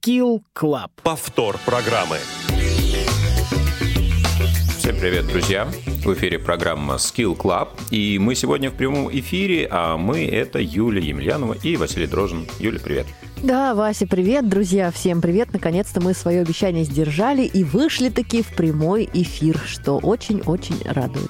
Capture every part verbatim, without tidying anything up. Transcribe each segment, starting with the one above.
Skill Club. Повтор программы. Всем привет, друзья! В эфире программа Skill Club, и мы сегодня в прямом эфире, а мы — это Юлия Емельянова и Василий Дрожжин. Юля, привет! Да, Вася, привет, друзья, всем привет! Наконец-то мы свое обещание сдержали и вышли-таки в прямой эфир, что очень-очень радует.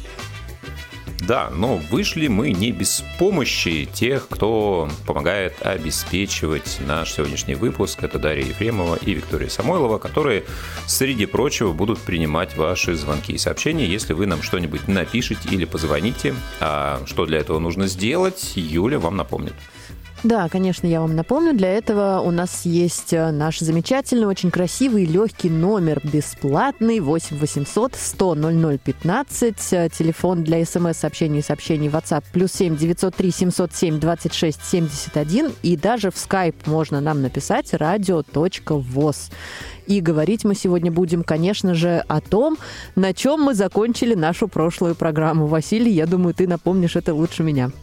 Да, но вышли мы не без помощи тех, кто помогает обеспечивать наш сегодняшний выпуск. Это Дарья Ефремова и Виктория Самойлова, которые, среди прочего, будут принимать ваши звонки и сообщения, если вы нам что-нибудь напишите или позвоните. А что для этого нужно сделать, Юля вам напомнит. Да, конечно, я вам напомню. Для этого у нас есть наш замечательный, очень красивый, легкий номер бесплатный восемь восемьсот сто ноль ноль пятнадцать. Телефон для смс-сообщений и сообщений WhatsApp плюс семь девятьсот три семьсот семь двадцать шесть семьдесят один. И даже в Skype можно нам написать радио точка воз. И говорить мы сегодня будем, конечно же, о том, на чем мы закончили нашу прошлую программу. Василий, я думаю, ты напомнишь это лучше меня.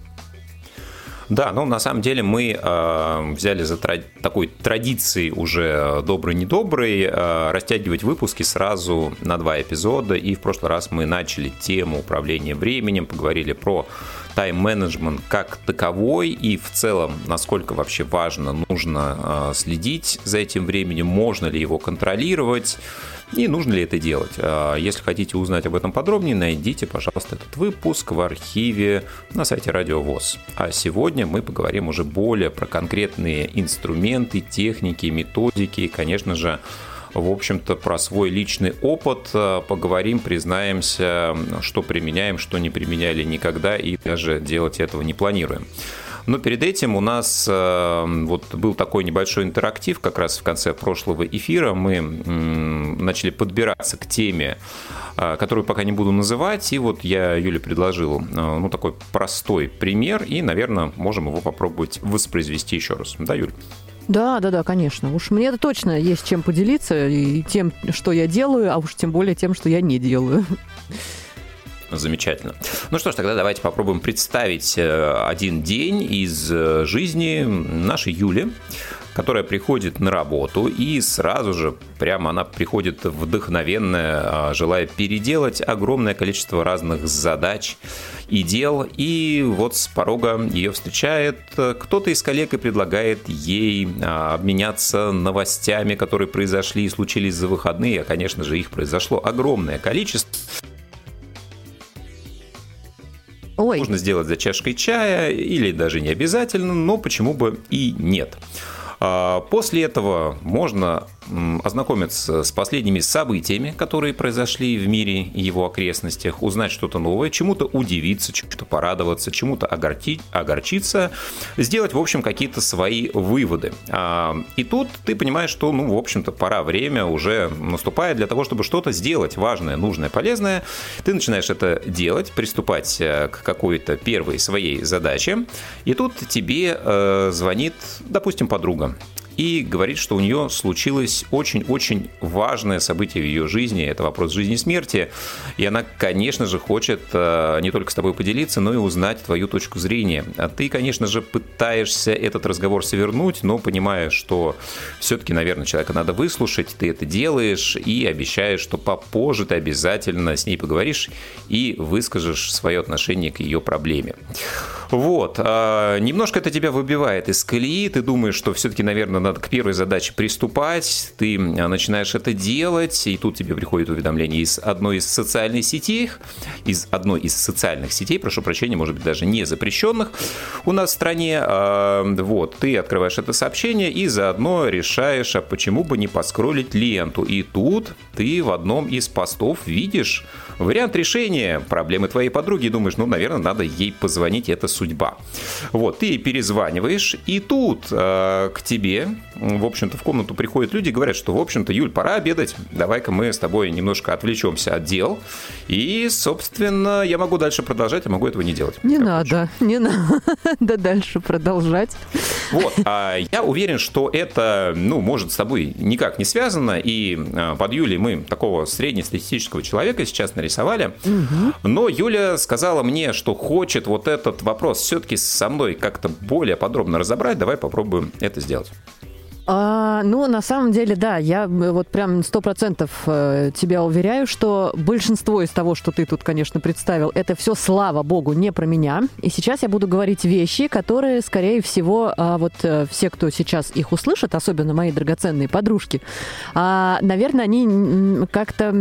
Да, ну на самом деле мы э, взяли за тра- такой традицией уже добрый-недобрый э, растягивать выпуски сразу на два эпизода. И в прошлый раз мы начали тему управления временем, поговорили про тайм-менеджмент как таковой и в целом, насколько вообще важно, нужно э, следить за этим временем, можно ли его контролировать. И нужно ли это делать? Если хотите узнать об этом подробнее, найдите, пожалуйста, этот выпуск в архиве на сайте Радио ВОС. А сегодня мы поговорим уже более про конкретные инструменты, техники, методики и, конечно же, в общем-то, про свой личный опыт поговорим, признаемся, что применяем, что не применяли никогда и даже делать этого не планируем. Но перед этим у нас э, вот был такой небольшой интерактив как раз в конце прошлого эфира. Мы м, начали подбираться к теме, э, которую пока не буду называть. И вот я Юле предложил э, ну, такой простой пример. И, наверное, можем его попробовать воспроизвести еще раз. Да, Юль? Да, да, да, конечно. Уж мне точно есть чем поделиться и тем, что я делаю, а уж тем более тем, что я не делаю. Замечательно. Ну что ж, тогда давайте попробуем представить один день из жизни нашей Юли, которая приходит на работу, и сразу же прямо она приходит вдохновенная, желая переделать огромное количество разных задач и дел. И вот с порога ее встречает кто-то из коллег и предлагает ей обменяться новостями, которые произошли и случились за выходные. А, конечно же, их произошло огромное количество. Ой. Можно сделать за чашкой чая или даже не обязательно, но почему бы и нет. После этого можно ознакомиться с последними событиями, которые произошли в мире и его окрестностях, узнать что-то новое, чему-то удивиться, чему-то порадоваться, чему-то огорчить, огорчиться, сделать, в общем, какие-то свои выводы. И тут ты понимаешь, что, ну, в общем-то, пора, время уже наступает для того, чтобы что-то сделать важное, нужное, полезное. Ты начинаешь это делать, приступать к какой-то первой своей задаче, и тут тебе звонит, допустим, подруга. И говорит, что у нее случилось очень-очень важное событие в ее жизни. Это вопрос жизни и смерти. И она, конечно же, хочет не только с тобой поделиться, но и узнать твою точку зрения. А ты, конечно же, пытаешься этот разговор свернуть, но понимаешь, что все-таки, наверное, человека надо выслушать. Ты это делаешь и обещаешь, что попозже ты обязательно с ней поговоришь и выскажешь свое отношение к ее проблеме. Вот. Немножко это тебя выбивает из колеи. Ты думаешь, что все-таки, наверное, надо к первой задаче приступать, ты начинаешь это делать, и тут тебе приходит уведомление из одной из социальных сетей, из одной из социальных сетей, прошу прощения, может быть, даже не запрещенных у нас в стране. Вот, ты открываешь это сообщение и заодно решаешь, а почему бы не поскроллить ленту. И тут ты в одном из постов видишь вариант решения проблемы твоей подруги и думаешь, ну, наверное, надо ей позвонить, это судьба. Вот, ты ей перезваниваешь, и тут э, к тебе, в общем-то, в комнату приходят люди и говорят, что, в общем-то, Юль, пора обедать, давай-ка мы с тобой немножко отвлечемся от дел, и, собственно, я могу дальше продолжать, а могу этого не делать. Не надо, хочешь. не надо дальше продолжать. Вот, а я уверен, что это, ну, может с тобой никак не связано, и под Юлей мы такого среднестатистического человека сейчас нарисовали, угу. Но Юля сказала мне, что хочет вот этот вопрос все-таки со мной как-то более подробно разобрать, давай попробуем это сделать. А, ну, на самом деле, да, я вот прям сто процентов тебя уверяю, что большинство из того, что ты тут, конечно, представил, это все, слава богу, не про меня. И сейчас я буду говорить вещи, которые, скорее всего, вот все, кто сейчас их услышит, особенно мои драгоценные подружки, наверное, они как-то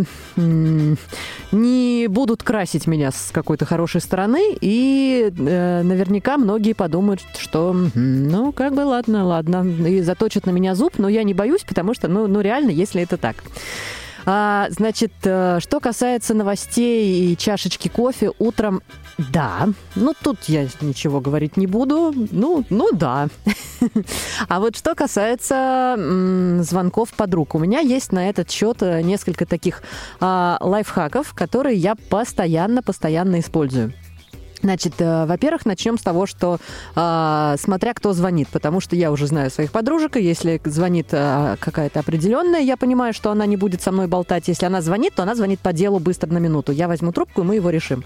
не будут красить меня с какой-то хорошей стороны, и наверняка многие подумают, что, ну, как бы, ладно, ладно, и заточат на меня зуб, но я не боюсь, потому что, ну, ну реально, если это так. А, значит, что касается новостей и чашечки кофе утром, да, ну тут я ничего говорить не буду, ну, ну да. А вот что касается м, звонков подруг, у меня есть на этот счет несколько таких а, лайфхаков, которые я постоянно-постоянно использую. Значит, во-первых, начнем с того, что э, смотря кто звонит, потому что я уже знаю своих подружек, и если звонит э, какая-то определенная, я понимаю, что она не будет со мной болтать. Если она звонит, то она звонит по делу быстро на минуту. Я возьму трубку, и мы его решим.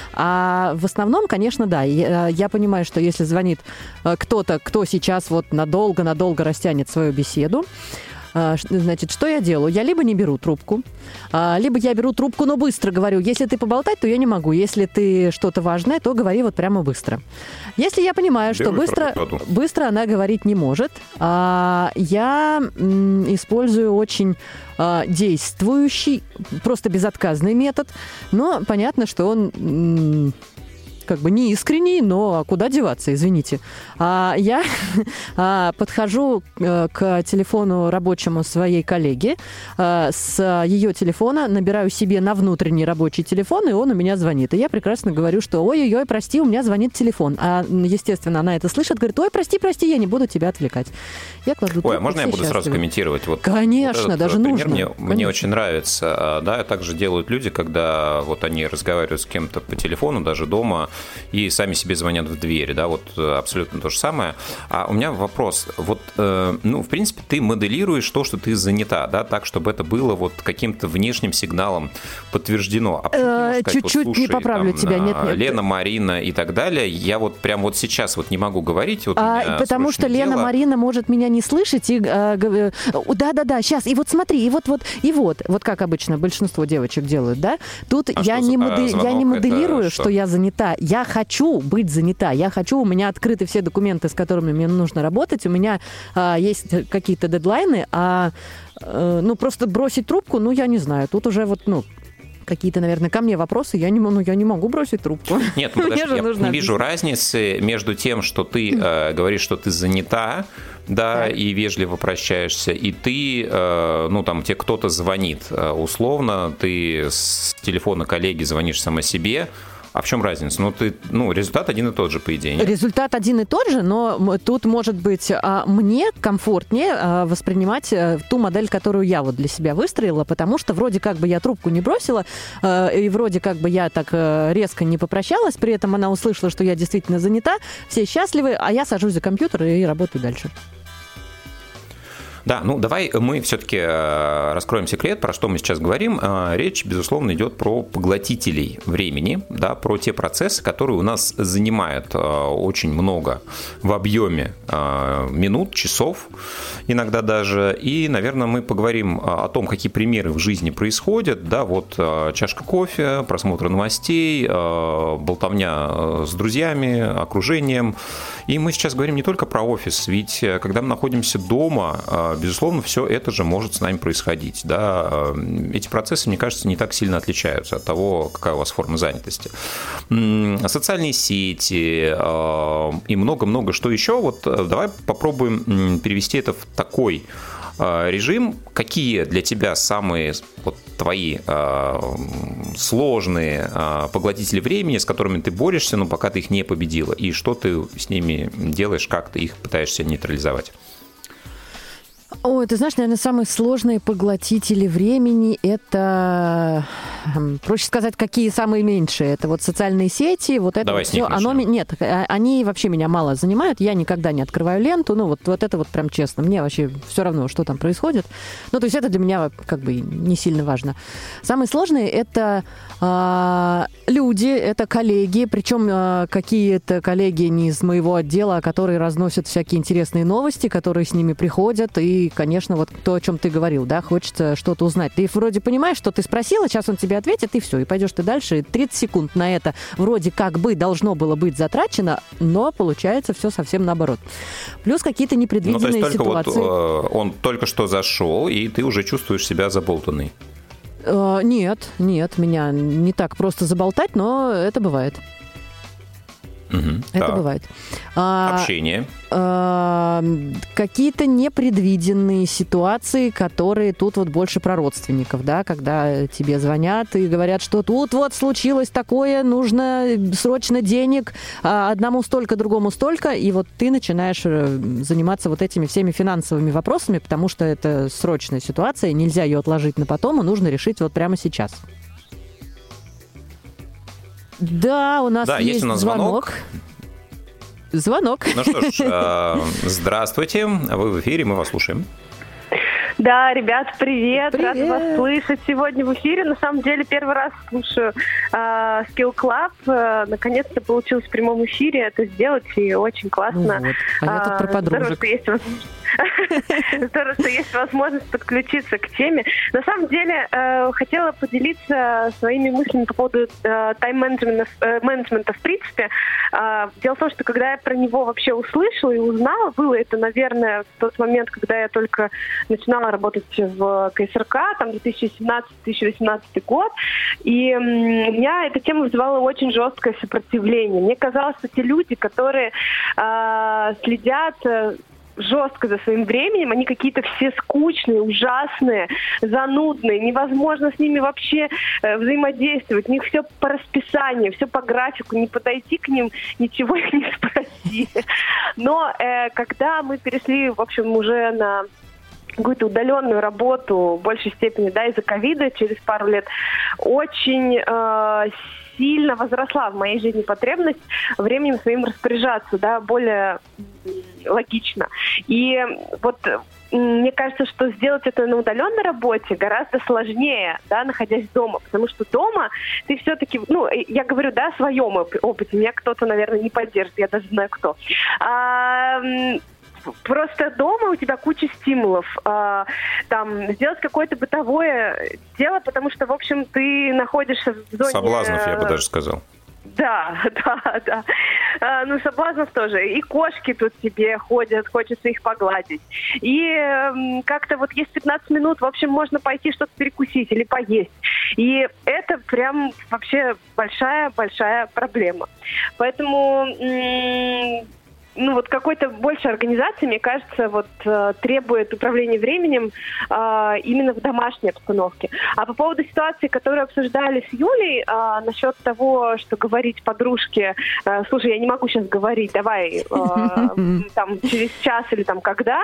А в основном, конечно, да, я, я понимаю, что если звонит кто-то, кто сейчас вот надолго-надолго растянет свою беседу, значит, что я делаю? Я либо не беру трубку, либо я беру трубку, но быстро говорю. Если ты поболтать, то я не могу. Если ты что-то важное, то говори вот прямо быстро. Если я понимаю, что быстро, быстро она говорить не может, я использую очень действующий, просто безотказный метод, но понятно, что он как бы не искренний, но куда деваться, извините. А, я а, подхожу к телефону рабочему своей коллеги, а, с ее телефона набираю себе на внутренний рабочий телефон, и он у меня звонит. И я прекрасно говорю, что ой-ой-ой, прости, у меня звонит телефон. А, естественно, она это слышит, говорит, ой, прости, прости, я не буду тебя отвлекать. Я кладу трубку, ой, а можно я буду счастливы. Сразу комментировать? Вот, Конечно, вот даже пример нужно. Мне, Конечно. мне очень нравится. Да, также делают люди, когда вот они разговаривают с кем-то по телефону, даже дома, и сами себе звонят в дверь, да, вот абсолютно то же самое. А у меня вопрос, вот, э, ну, в принципе, ты моделируешь то, что ты занята, да, так, чтобы это было вот каким-то внешним сигналом подтверждено. А сказать, чуть-чуть вот, слушай, не поправлю там, тебя, нет, нет. Лена, Марина и так далее, я вот прям вот сейчас вот не могу говорить. Вот а, потому что Лена, дело. Марина может меня не слышать и а, да-да-да, сейчас, и вот смотри, и вот-вот, и вот, вот как обычно большинство девочек делают, да, тут а я, не модель, а, я не моделирую, что? что я занята. Я хочу быть занята, я хочу, у меня открыты все документы, с которыми мне нужно работать, у меня а, есть какие-то дедлайны, а а, ну просто бросить трубку, ну я не знаю, тут уже вот, ну, какие-то, наверное, ко мне вопросы, я не, ну, я не могу бросить трубку. Нет, ну, подожди, я не вижу разницы между тем, что ты э, говоришь, что ты занята, да, так. и вежливо прощаешься, и ты, э, ну, там, тебе кто-то звонит, условно, ты с телефона коллеги звонишь сама себе. А в чем разница? Ну, ты, ну, результат один и тот же, по идее. Нет? Результат один и тот же, но тут, может быть, мне комфортнее воспринимать ту модель, которую я вот для себя выстроила, потому что вроде как бы я трубку не бросила, и вроде как бы я так резко не попрощалась, при этом она услышала, что я действительно занята, все счастливы, а я сажусь за компьютер и работаю дальше. Да, ну давай мы все-таки раскроем секрет, про что мы сейчас говорим. Речь, безусловно, идет про поглотителей времени, да, про те процессы, которые у нас занимают очень много в объеме минут, часов, иногда даже. И, наверное, мы поговорим о том, какие примеры в жизни происходят. Да, вот чашка кофе, просмотр новостей, болтовня с друзьями, окружением. И мы сейчас говорим не только про офис, ведь когда мы находимся дома, безусловно, все это же может с нами происходить. Да? Эти процессы, мне кажется, не так сильно отличаются от того, какая у вас форма занятости. Социальные сети и много-много что еще. Вот давай попробуем перевести это в такой режим. Какие для тебя самые вот, твои э, сложные э, поглотители времени, с которыми ты борешься, но пока ты их не победила? И что ты с ними делаешь, как ты их пытаешься нейтрализовать? Ой, ты знаешь, наверное, самые сложные поглотители времени — это, проще сказать, какие самые меньшие. Это вот социальные сети, вот это Давай вот с них все. Оно, начнем. нет, они вообще меня мало занимают. Я никогда не открываю ленту. Ну, вот, вот это вот прям честно. Мне вообще все равно, что там происходит. Ну, то есть это для меня как бы не сильно важно. Самые сложные — это э, люди, это коллеги. Причем э, какие-то коллеги не из моего отдела, а которые разносят всякие интересные новости, которые с ними приходят. И, конечно, вот то, о чем ты говорил, да, хочется что-то узнать. Ты вроде понимаешь, что ты спросила, сейчас он тебе ответит, и все, и пойдешь ты дальше. И тридцать секунд на это вроде как бы должно было быть затрачено, но получается все совсем наоборот. Плюс какие-то непредвиденные ну, то есть только ситуации. Вот, э, он только что зашел, и ты уже чувствуешь себя заболтанной. Э, нет, нет, меня не так просто заболтать, но это бывает. Угу, это так. бывает. А, Общение. а, какие-то непредвиденные ситуации, которые тут вот больше про родственников, да, когда тебе звонят и говорят, что тут вот случилось такое, нужно срочно денег, а одному столько, другому столько, и вот ты начинаешь заниматься вот этими всеми финансовыми вопросами, потому что это срочная ситуация, нельзя ее отложить на потом, и нужно решить вот прямо сейчас. Да, у нас да, есть, есть у нас звонок. Звонок. Ну что ж, здравствуйте, вы в эфире, мы вас слушаем. Да, ребят, привет. Привет. Рада вас слышать сегодня в эфире. На самом деле, первый раз слушаю э, Skill Club. Э, наконец-то получилось в прямом эфире это сделать, и очень классно. Ну вот. А я тут про подружек. Здорово, что есть возможность. Здорово, что есть возможность подключиться к теме. На самом деле, э, хотела поделиться своими мыслями по поводу э, тайм-менеджмента э, менеджмента в принципе. Э, дело в том, что когда я про него вообще услышала и узнала, было это, наверное, в тот момент, когда я только начинала работать в КСРК, там две тысячи семнадцатый - две тысячи восемнадцатый год, и у меня эта тема вызывала очень жесткое сопротивление. Мне казалось, что те люди, которые э, следят жестко за своим временем, они какие-то все скучные, ужасные, занудные, невозможно с ними вообще э, взаимодействовать, у них все по расписанию, все по графику, не подойти к ним, ничего их не спроси. Но э, когда мы перешли, в общем, уже на какую-то удаленную работу в большей степени, да, из-за ковида через пару лет, очень э, сильно возросла в моей жизни потребность временем своим распоряжаться, да, более логично. И вот мне кажется, что сделать это на удаленной работе гораздо сложнее, да, находясь дома, потому что дома ты все-таки, ну, я говорю, да, о своем опыте, меня кто-то, наверное, не поддержит, я даже знаю кто. А, Просто дома у тебя куча стимулов. А, там, сделать какое-то бытовое дело, потому что, в общем, ты находишься в зоне... Соблазнов, я бы даже сказал. Да, да, да. А, ну, соблазнов тоже. И кошки тут тебе ходят, хочется их погладить. И э, как-то вот есть пятнадцать минут, в общем, можно пойти что-то перекусить или поесть. И это прям вообще большая-большая проблема. Поэтому... М- Ну, вот какой-то большей организации, мне кажется, вот э, требует управления временем э, именно в домашней обстановке. А по поводу ситуации, которую обсуждали с Юлей, э, насчет того, что говорить подружке, э, слушай, я не могу сейчас говорить, давай э, там через час или там когда,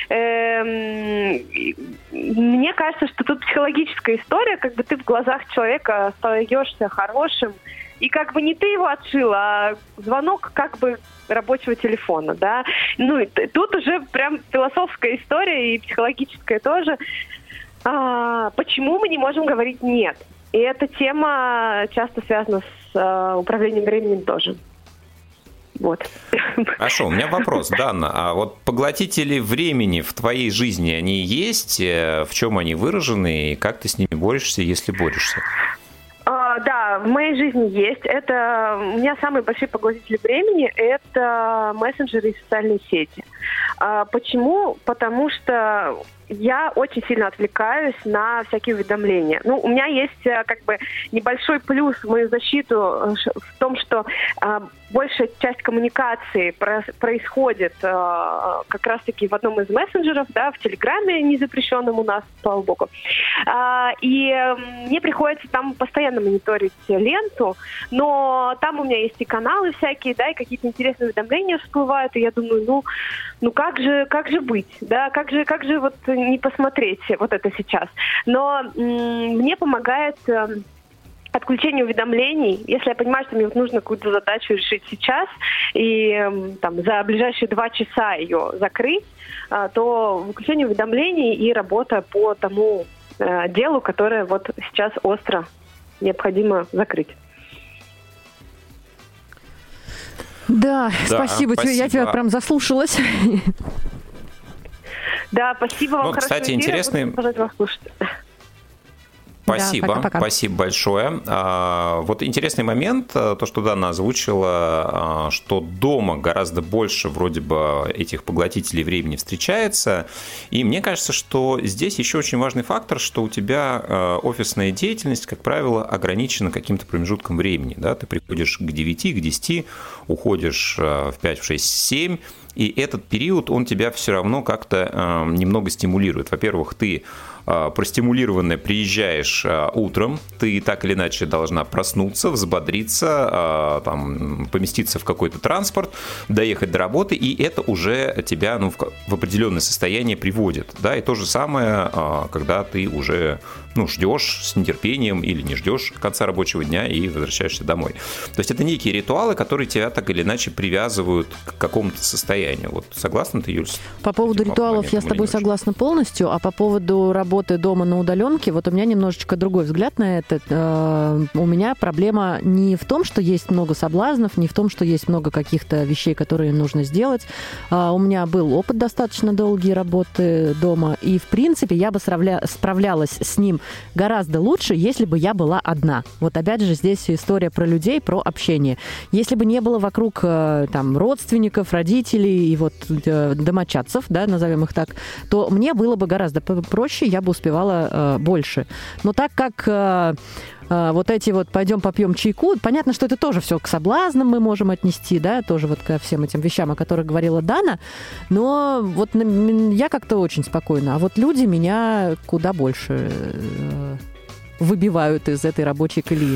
э, мне кажется, что тут психологическая история, как бы ты в глазах человека остаешься хорошим, и как бы не ты его отшила, а звонок как бы рабочего телефона, да. Ну, и тут уже прям философская история и психологическая тоже. А, почему мы не можем говорить «нет»? И эта тема часто связана с а, управлением временем тоже. Вот. Хорошо, у меня вопрос, Дана. А вот поглотители времени в твоей жизни, они есть? В чем они выражены? И как ты с ними борешься, если борешься? Uh, да, в моей жизни есть. Это у меня самые большие поглотители времени – это мессенджеры и социальные сети. Uh, почему? Потому что я очень сильно отвлекаюсь на всякие уведомления. Ну, у меня есть как бы небольшой плюс в мою защиту в том, что uh, большая часть коммуникации про- происходит uh, как раз-таки в одном из мессенджеров, да, в Телеграме, незапрещенном у нас, слава богу. Uh, и uh, мне приходится там постоянно мониторить ленту, но там у меня есть и каналы всякие, да, и какие-то интересные уведомления всплывают, и я думаю, ну, ну как же, как же быть, да, как же, как же вот не посмотреть вот это сейчас. Но м- мне помогает э, отключение уведомлений. Если я понимаю, что мне вот нужно какую-то задачу решить сейчас и э, там за ближайшие два часа ее закрыть, э, то выключение уведомлений и работа по тому э, делу, которое вот сейчас остро необходимо закрыть. Да, да спасибо, спасибо. Я тебя прям заслушалась. Да, спасибо вам. Ну, кстати, интересный... Буду вас слушать. Спасибо, да, пока-пока. Спасибо большое. А, вот интересный момент, то, что Дана озвучила, что дома гораздо больше вроде бы этих поглотителей времени встречается. И мне кажется, что здесь еще очень важный фактор, что у тебя офисная деятельность, как правило, ограничена каким-то промежутком времени. Да? Ты приходишь к девяти, к десяти, уходишь в пять, в шесть, в семь. И этот период, он тебя все равно как-то э, немного стимулирует. Во-первых, ты э, простимулированная приезжаешь э, утром, ты так или иначе должна проснуться, взбодриться, э, там, поместиться в какой-то транспорт, доехать до работы, и это уже тебя ну, в, в определенное состояние приводит. Да? И то же самое, э, когда ты уже ну, ждешь с нетерпением или не ждешь конца рабочего дня и возвращаешься домой. То есть это некие ритуалы, которые тебя так или иначе привязывают к какому-то состоянию. Вот согласна ты, Юль? По поводу ритуалов я с тобой согласна полностью, а по поводу работы дома на удаленке, вот у меня немножечко другой взгляд на это. У меня проблема не в том, что есть много соблазнов, не в том, что есть много каких-то вещей, которые нужно сделать. У меня был опыт достаточно долгий работы дома, и, в принципе, я бы справлялась с ним гораздо лучше, если бы я была одна. Вот опять же здесь история про людей, про общение. Если бы не было вокруг там родственников, родителей и вот домочадцев, да, назовем их так, то мне было бы гораздо проще, я бы успевала э, больше. Но так как э, э, вот эти вот пойдем попьем чайку, понятно, что это тоже все к соблазнам мы можем отнести, да, тоже вот ко всем этим вещам, о которых говорила Дана, но вот я как-то очень спокойна, а вот люди меня куда больше э, выбивают из этой рабочей колеи.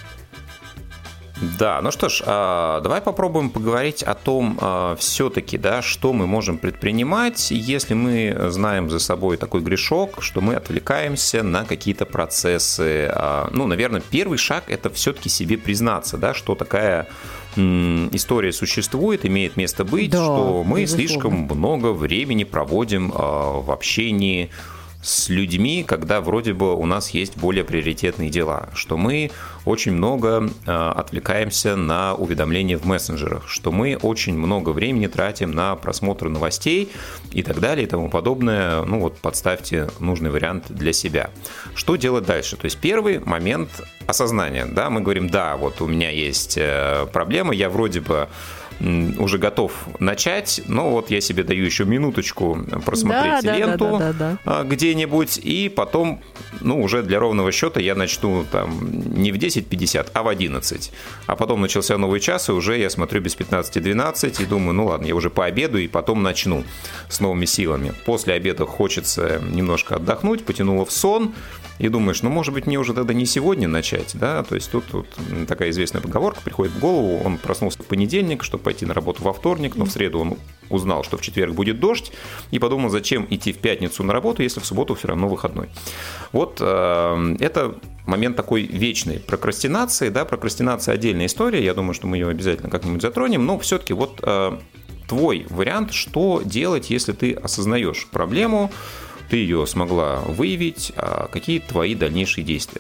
Да, ну что ж, давай попробуем поговорить о том, все-таки, да, что мы можем предпринимать, если мы знаем за собой такой грешок, что мы отвлекаемся на какие-то процессы. Ну, наверное, первый шаг – это все-таки себе признаться, да, что такая история существует, имеет место быть, да, что мы безусловно. Слишком много времени проводим в общении с людьми, когда вроде бы у нас есть более приоритетные дела, что мы очень много э, отвлекаемся на уведомления в мессенджерах, что мы очень много времени тратим на просмотр новостей и так далее и тому подобное. Ну вот подставьте нужный вариант для себя. Что делать дальше? То есть первый момент осознания. Да, мы говорим, да, вот у меня есть э, проблема, я вроде бы уже готов начать, но вот я себе даю еще минуточку просмотреть да, ленту да, да, да, да. где-нибудь, и потом, ну, уже для ровного счета я начну там не в десять пятьдесят, а в одиннадцать. А потом начался новый час, и уже я смотрю без пятнадцати двенадцать, и думаю, ну ладно, я уже пообедаю, и потом начну с новыми силами. После обеда хочется немножко отдохнуть, потянуло в сон, и думаешь, ну, может быть, мне уже тогда не сегодня начать, да, то есть тут, тут такая известная поговорка приходит в голову, он проснулся в понедельник, чтобы пойти на работу во вторник, но в среду он узнал, что в четверг будет дождь, и подумал, зачем идти в пятницу на работу, если в субботу все равно выходной. Вот э, это момент такой вечной прокрастинации, да, прокрастинация отдельная история, я думаю, что мы ее обязательно как-нибудь затронем, но все-таки вот э, твой вариант, что делать, если ты осознаешь проблему, ты ее смогла выявить, а какие твои дальнейшие действия?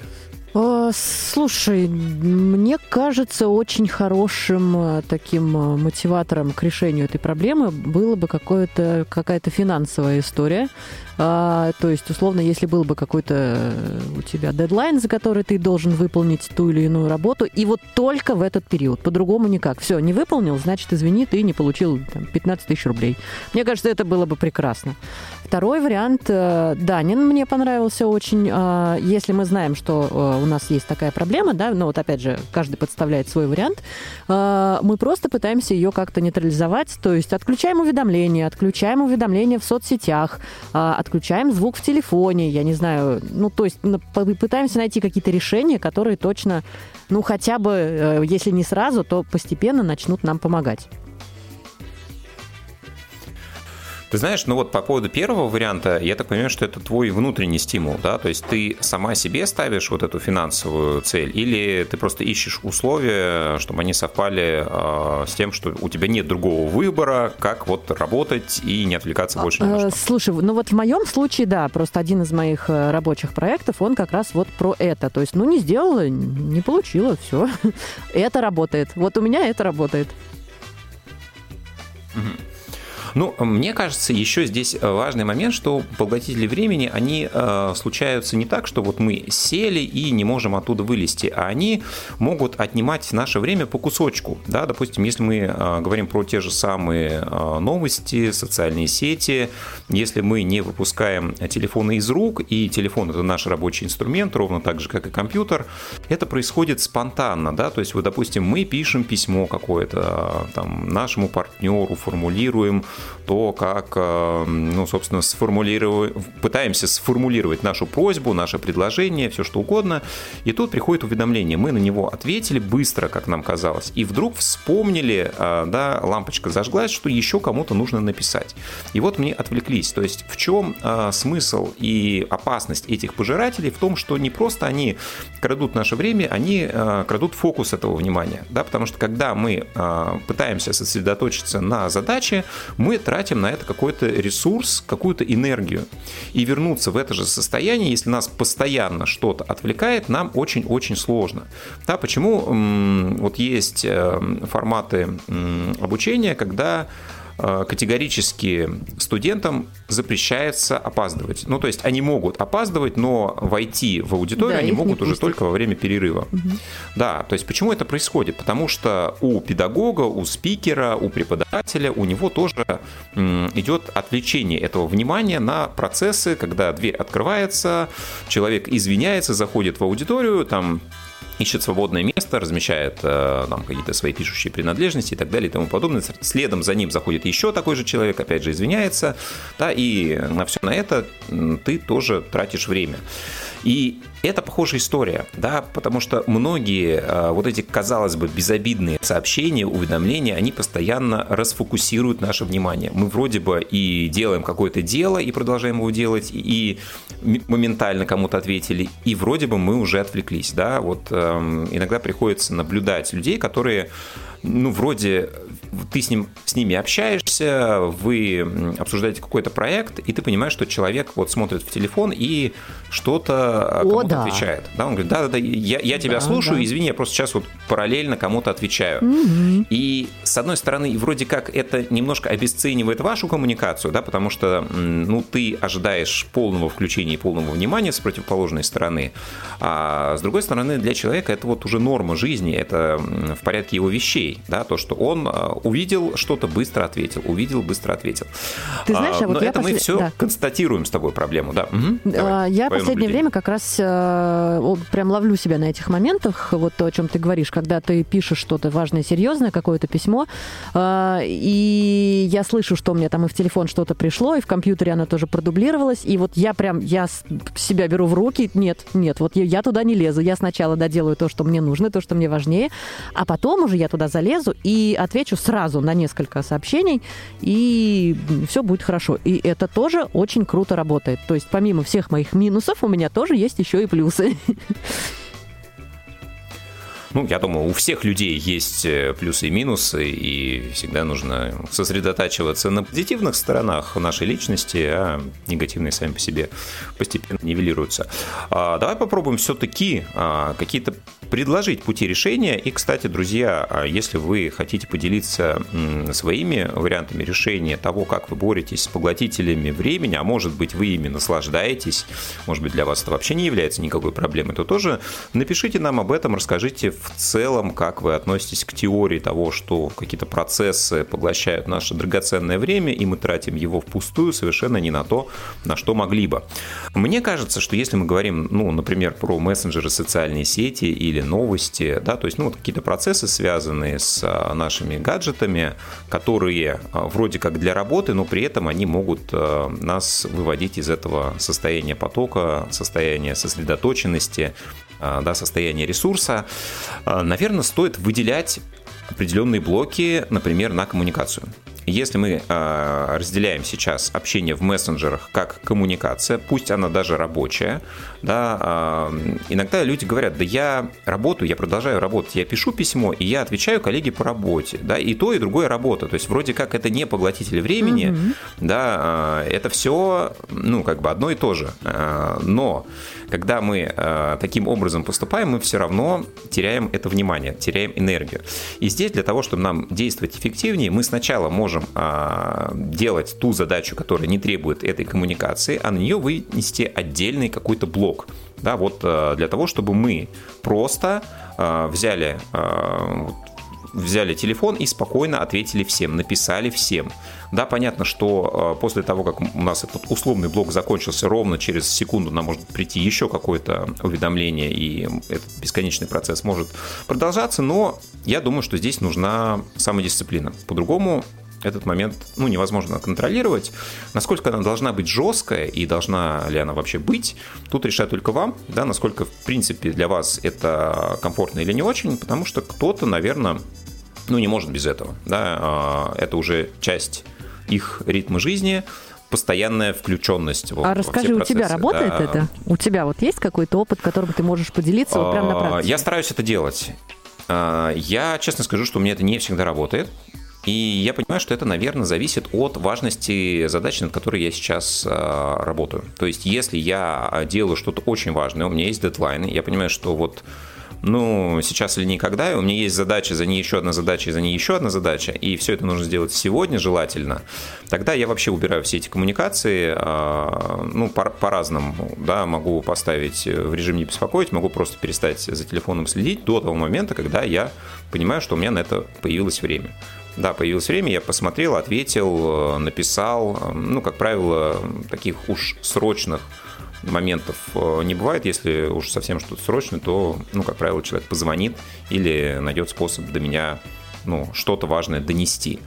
Слушай, мне кажется, очень хорошим таким мотиватором к решению этой проблемы было бы какое-то, какая-то финансовая история. А, то есть, условно, если был бы какой-то у тебя дедлайн, за который ты должен выполнить ту или иную работу, и вот только в этот период, по-другому никак. Все, не выполнил, значит, извини, ты не получил там, пятнадцать тысяч рублей. Мне кажется, это было бы прекрасно. Второй вариант, Данин, мне понравился очень. Если мы знаем, что у нас есть такая проблема, да, ну вот опять же, каждый подставляет свой вариант, мы просто пытаемся ее как-то нейтрализовать, то есть отключаем уведомления, отключаем уведомления в соцсетях, отключаем звук в телефоне, я не знаю, ну, то есть пытаемся найти какие-то решения, которые точно, ну, хотя бы, если не сразу, то постепенно начнут нам помогать. Ты знаешь, ну вот по поводу первого варианта, я так понимаю, что это твой внутренний стимул, да, то есть ты сама себе ставишь вот эту финансовую цель, или ты просто ищешь условия, чтобы они совпали э, с тем, что у тебя нет другого выбора, как вот работать и не отвлекаться больше ни на что. Слушай, ну вот в моем случае, да, просто один из моих рабочих проектов, он как раз вот про это, то есть, ну не сделала, не получила, все, это работает, вот у меня это работает. Угу. Ну, мне кажется, еще здесь важный момент, что поглотители времени, они э, случаются не так, что вот мы сели и не можем оттуда вылезти, а они могут отнимать наше время по кусочку. Да? Допустим, если мы э, говорим про те же самые э, новости, социальные сети, если мы не выпускаем телефоны из рук, и телефон – это наш рабочий инструмент, ровно так же, как и компьютер, это происходит спонтанно. Да? То есть, вот, допустим, мы пишем письмо какое-то там, нашему партнеру, формулируем то, как, ну, собственно, сформулировать, пытаемся сформулировать нашу просьбу, наше предложение, все что угодно, и тут приходит уведомление. Мы на него ответили быстро, как нам казалось, и вдруг вспомнили, да, лампочка зажглась, что еще кому-то нужно написать. И вот мы отвлеклись. То есть в чем смысл и опасность этих пожирателей? В том, что не просто они крадут наше время, они крадут фокус этого внимания, да, потому что когда мы пытаемся сосредоточиться на задаче, мы тратим на это какой-то ресурс, какую-то энергию. И вернуться в это же состояние, если нас постоянно что-то отвлекает, нам очень-очень сложно. Да, почему м- вот есть э, форматы м- обучения, когда категорически студентам запрещается опаздывать. Ну, то есть они могут опаздывать, но войти в аудиторию да, они могут уже только во время перерыва. Угу. Да, то есть почему это происходит? Потому что у педагога, у спикера, у преподавателя, у него тоже идет отвлечение этого внимания на процессы, когда дверь открывается, человек извиняется, заходит в аудиторию, там ищет свободное место, размещает э, там какие-то свои пишущие принадлежности и так далее и тому подобное. Следом за ним заходит еще такой же человек, опять же извиняется, да, и на все на это ты тоже тратишь время. И это похожая история, да, потому что многие э, вот эти, казалось бы, безобидные сообщения, уведомления, они постоянно расфокусируют наше внимание. Мы вроде бы и делаем какое-то дело, и продолжаем его делать, и моментально кому-то ответили, и вроде бы мы уже отвлеклись, да, вот э, иногда приходится наблюдать людей, которые, ну, вроде ты с, ним, с ними общаешься, вы обсуждаете какой-то проект, и ты понимаешь, что человек вот смотрит в телефон и что-то кому-то да. отвечает. Да, он говорит, да-да-да, я, я тебя да, слушаю, да. извини, я просто сейчас вот параллельно кому-то отвечаю. Угу. И, с одной стороны, вроде как это немножко обесценивает вашу коммуникацию, да, потому что, ну, ты ожидаешь полного включения и полного внимания с противоположной стороны, а с другой стороны, для человека это вот уже норма жизни, это в порядке его вещей, да, то, что он увидел что-то, быстро ответил, увидел, быстро ответил. Ты знаешь, а вот Но я это после... мы все да. констатируем с тобой проблему, да. Угу. Давай, я в последнее время как раз э, прям ловлю себя на этих моментах, вот то, о чем ты говоришь, когда ты пишешь что-то важное, серьезное, какое-то письмо, э, и я слышу, что у меня там и в телефон что-то пришло, и в компьютере оно тоже продублировалось, и вот я прям, я себя беру в руки, нет, нет, вот я, я туда не лезу, я сначала доделаю то, что мне нужно, то, что мне важнее, а потом уже я туда залезу и отвечу сразу на несколько сообщений, и все будет хорошо. И это тоже очень круто работает. То есть помимо всех моих минусов у меня тоже есть еще и плюсы. Ну, я думаю, у всех людей есть плюсы и минусы, и всегда нужно сосредотачиваться на позитивных сторонах нашей личности, а негативные сами по себе постепенно нивелируются. А, давай попробуем все-таки а, какие-то предложить пути решения. И, кстати, друзья, если вы хотите поделиться своими вариантами решения того, как вы боретесь с поглотителями времени, а может быть, вы ими наслаждаетесь, может быть, для вас это вообще не является никакой проблемой, то тоже напишите нам об этом, расскажите в целом, как вы относитесь к теории того, что какие-то процессы поглощают наше драгоценное время, и мы тратим его впустую совершенно не на то, на что могли бы. Мне кажется, что если мы говорим, ну, например, про мессенджеры, социальные сети или новости, да, то есть, ну, вот какие-то процессы, связанные с нашими гаджетами, которые вроде как для работы, но при этом они могут нас выводить из этого состояния потока, состояния сосредоточенности, да, состояния ресурса, наверное, стоит выделять определенные блоки, например, на коммуникацию. если мы э, разделяем сейчас общение в мессенджерах как коммуникация, пусть она даже рабочая, да, э, иногда люди говорят, да я работаю, я продолжаю работать, я пишу письмо, и я отвечаю коллеге по работе, да, и то, и другое работа, то есть вроде как это не поглотитель времени, mm-hmm. да, э, это все, ну, как бы одно и то же, э, но когда мы э, таким образом поступаем, мы все равно теряем это внимание, теряем энергию. И здесь для того, чтобы нам действовать эффективнее, мы сначала можем э, делать ту задачу, которая не требует этой коммуникации, а на нее вынести отдельный какой-то блок. Да, вот э, для того, чтобы мы просто э, взяли... Э, взяли телефон и спокойно ответили всем, написали всем. Да, понятно, что после того, как у нас этот условный блок закончился, ровно через секунду нам может прийти еще какое-то уведомление, и этот бесконечный процесс может продолжаться, но я думаю, что здесь нужна самодисциплина. По-другому этот момент, ну, невозможно контролировать. Насколько она должна быть жесткая и должна ли она вообще быть, тут решать только вам, да, насколько, в принципе, для вас это комфортно или не очень, потому что кто-то, наверное, ну, не может без этого, да, это уже часть их ритма жизни, постоянная включенность. А расскажи, у тебя работает да. это? У тебя вот есть какой-то опыт, которым ты можешь поделиться вот прямо на практике? Я стараюсь это делать. Я честно скажу, что у меня это не всегда работает. И я понимаю, что это, наверное, зависит от важности задачи, над которой я сейчас э, работаю. То есть, если я делаю что-то очень важное, у меня есть дедлайны, я понимаю, что вот, ну, сейчас или никогда, и у меня есть задача, за ней еще одна задача, и за ней еще одна задача, и все это нужно сделать сегодня желательно, тогда я вообще убираю все эти коммуникации, э, ну, по- по-разному, да, могу поставить в режим не беспокоить, могу просто перестать за телефоном следить до того момента, когда я понимаю, что у меня на это появилось время. Да, появилось время, я посмотрел, ответил, написал. Ну, как правило, таких уж срочных моментов не бывает. Если уж совсем что-то срочное, то, ну, как правило, человек позвонит или найдет способ до меня, ну, что-то важное донести.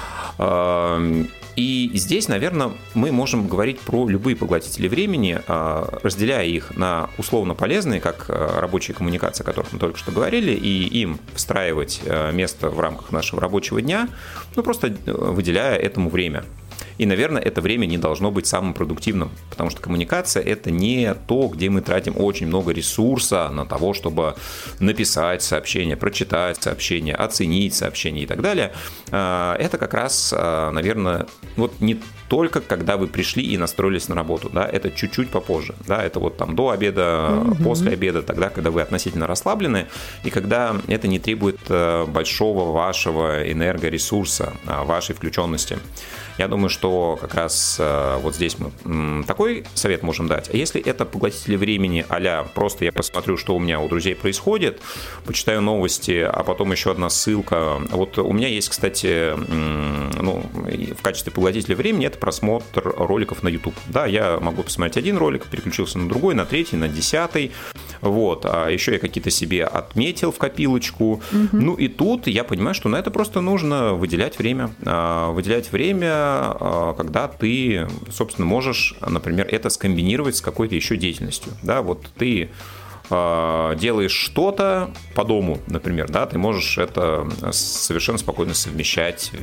И здесь, наверное, мы можем говорить про любые поглотители времени, разделяя их на условно полезные, как рабочие коммуникации, о которых мы только что говорили, и им встраивать место в рамках нашего рабочего дня, ну, просто выделяя этому время. И, наверное, это время не должно быть самым продуктивным, потому что коммуникация – это не то, где мы тратим очень много ресурса на того, чтобы написать сообщение, прочитать сообщение, оценить сообщение и так далее. Это как раз, наверное, вот не только когда вы пришли и настроились на работу, да, это чуть-чуть попозже, да, это вот там до обеда, mm-hmm. после обеда, тогда, когда вы относительно расслаблены, и когда это не требует большого вашего энергоресурса, вашей включенности. Я думаю, что как раз вот здесь мы такой совет можем дать. А если это поглотители времени а-ля просто я посмотрю, что у меня у друзей происходит, почитаю новости, а потом еще одна ссылка. Вот у меня есть, кстати, ну, в качестве поглотителя времени это просмотр роликов на YouTube. Да, я могу посмотреть один ролик, переключился на другой, на третий, на десятый. Вот. А еще я какие-то себе отметил в копилочку. Угу. Ну и тут я понимаю, что на это просто нужно выделять время. Выделять время, когда ты, собственно, можешь, например, это скомбинировать с какой-то еще деятельностью. Да, вот ты делаешь что-то по дому, например, да, ты можешь это совершенно спокойно совмещать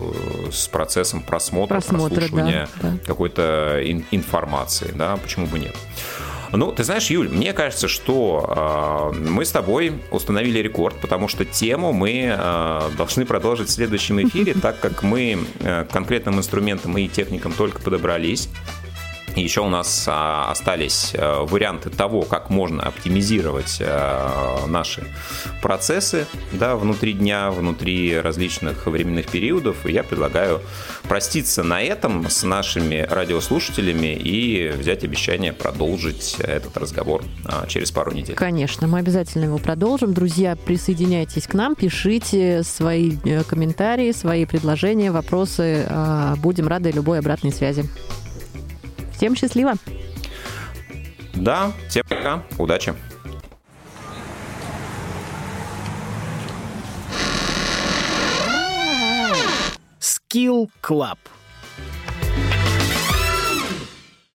с процессом просмотра, Просмотра, прослушивания да, да. какой-то информации, да, почему бы нет. Ну, ты знаешь, Юль, мне кажется, что э, мы с тобой установили рекорд, потому что тему мы э, должны продолжить в следующем эфире, так как мы э, к конкретным инструментам и техникам только подобрались. И еще у нас а, остались а, варианты того, как можно оптимизировать а, наши процессы, да, внутри дня, внутри различных временных периодов. И я предлагаю проститься на этом с нашими радиослушателями и взять обещание продолжить этот разговор а, через пару недель. Конечно, мы обязательно его продолжим. Друзья, присоединяйтесь к нам, пишите свои комментарии, свои предложения, вопросы. Будем рады любой обратной связи. Всем счастливо! Да, всем пока, удачи! Skill Club.